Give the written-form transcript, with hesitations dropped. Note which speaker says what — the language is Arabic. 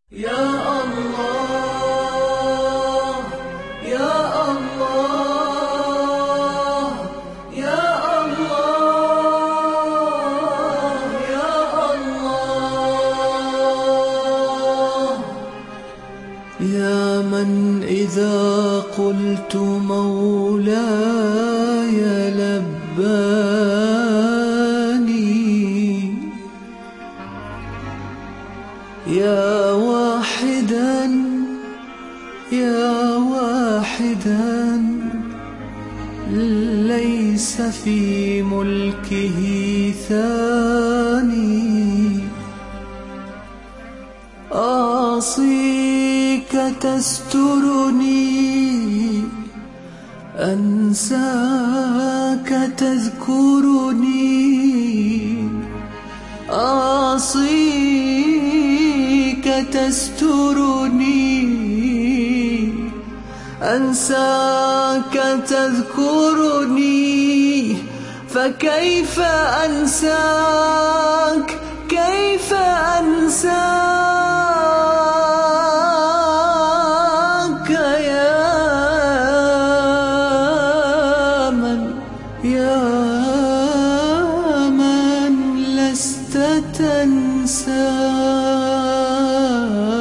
Speaker 1: يا الله يا الله يا الله يا الله يا من إذا قلت مولاي لباني يا واحدا ليس في ملكه ثاني أعصيك تسترني أنساك تذكرني أعصيك تسترني أنساك تذكرني فكيف أنساك كيف أنساك يا من لست تنسى